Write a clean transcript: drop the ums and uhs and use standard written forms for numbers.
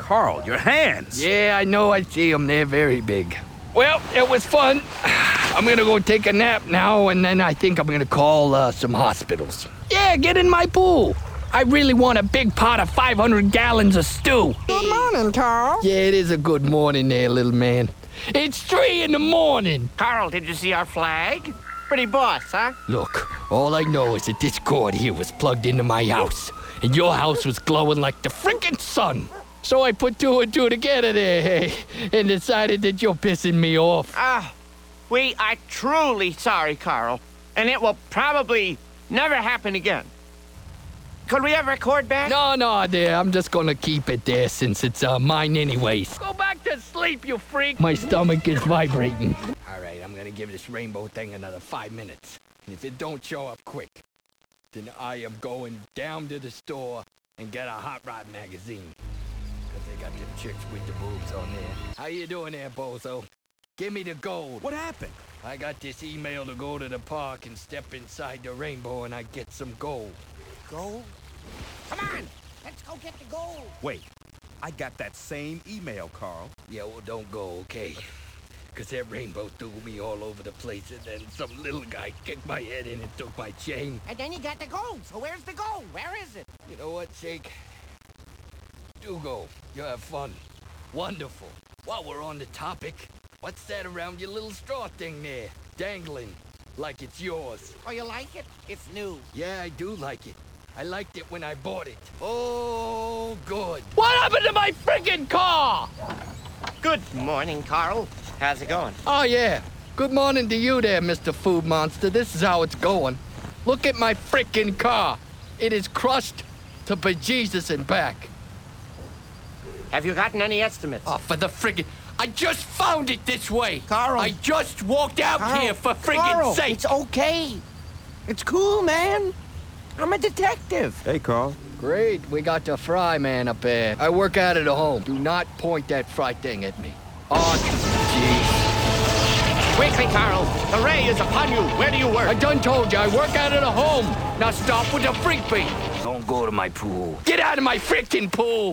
Carl, your hands. Yeah, I know. I see them. They're very big. Well, it was fun. I'm gonna go take a nap now, and then I think I'm gonna call some hospitals. Yeah, get in my pool. I really want a big pot of 500 gallons of stew. Good morning, Carl. Yeah, it is a good morning there, little man. It's 3 in the morning. Carl, did you see our flag? Pretty boss, huh? Look, all I know is that this cord here was plugged into my house, and your house was glowing like the freaking sun. So I put 2 and 2 together there, hey, and decided that you're pissing me off. We are truly sorry, Carl, and it will probably never happen again. Could we ever record back? No, there. I'm just gonna keep it there since it's mine anyways. Go back to sleep, you freak. My stomach is vibrating. All right, I'm gonna give this rainbow thing another 5 minutes. And if it don't show up quick, then I am going down to the store and get a Hot Rod magazine. Because they got them chicks with the boobs on there. How you doing there, bozo? Give me the gold. What happened? I got this email to go to the park and step inside the rainbow and I get some gold. Gold? Come on, let's go get the gold. Wait, I got that same email, Carl. Yeah, well, don't go, okay? Because that rainbow threw me all over the place, and then some little guy kicked my head in and took my chain. And then you got the gold. So where's the gold? Where is it? You know what, Shake? Do go. You have fun. Wonderful. While we're on the topic, what's that around your little straw thing there? Dangling. Like it's yours. Oh, you like it? It's new. Yeah, I do like it. I liked it when I bought it. Oh, good. What happened to my friggin' car? Good morning, Carl. How's it going? Oh, yeah. Good morning to you there, Mr. Food Monster. This is how it's going. Look at my frickin' car. It is crushed to bejesus and back. Have you gotten any estimates? Oh, for the friggin'... I just found it this way. Carl. I just walked out Carl. here for friggin' Carl, sake. it's okay. It's cool, man. I'm a detective. Hey, Carl. Great. We got the fry man up there. I work out at home. Do not point that fry thing at me. Oh, jeez. Quickly, Carl. The ray is upon you. Where do you work? I done told you, I work out at home. Now stop with the freak beat. Don't go to my pool. Get out of my frickin' pool.